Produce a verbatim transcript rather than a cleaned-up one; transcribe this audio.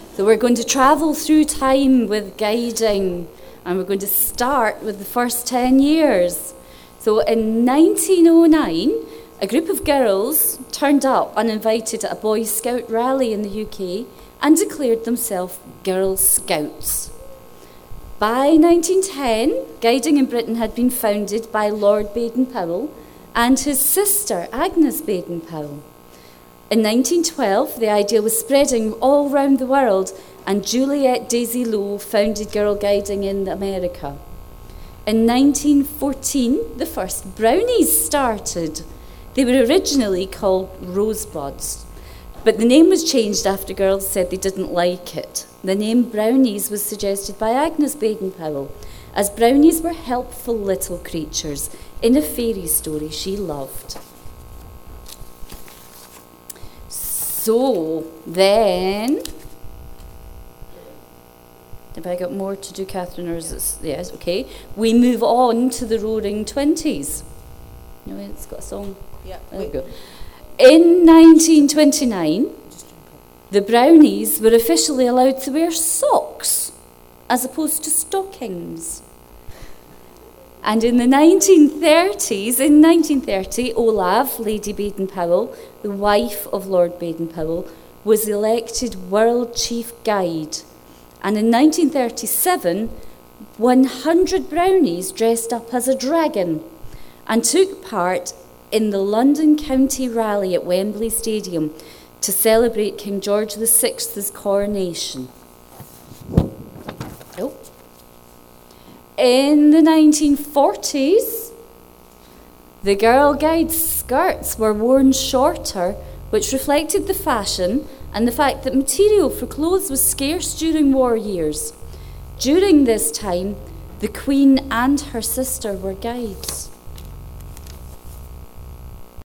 So we're going to travel through time with guiding, and we're going to start with the first ten years. So in nineteen oh nine, a group of girls turned up uninvited at a Boy Scout rally in the U K and declared themselves Girl Scouts. By nineteen ten, guiding in Britain had been founded by Lord Baden-Powell and his sister, Agnes Baden-Powell. In nineteen twelve, the idea was spreading all around the world, and Juliet Daisy Lowe founded Girl Guiding in America. In nineteen fourteen, the first brownies started. They were originally called Rosebuds, but the name was changed after girls said they didn't like it. The name Brownies was suggested by Agnes Baden-Powell, as brownies were helpful little creatures in a fairy story she loved. So then, have I got more to do, Catherine, or is it, yes, okay. We move on to the Roaring Twenties. You know, it's got a song. Yeah. There we go. In nineteen twenty-nine, the brownies were officially allowed to wear socks as opposed to stockings. And in the nineteen thirties, in nineteen thirty, Olaf, Lady Baden-Powell, the wife of Lord Baden-Powell, was elected World Chief Guide. And in nineteen thirty-seven, one hundred brownies dressed up as a dragon and took part in the London County Rally at Wembley Stadium to celebrate King George the Sixth's coronation. Oh. In the nineteen forties, the Girl Guide skirts were worn shorter, which reflected the fashion and the fact that material for clothes was scarce during war years. During this time, the Queen and her sister were guides.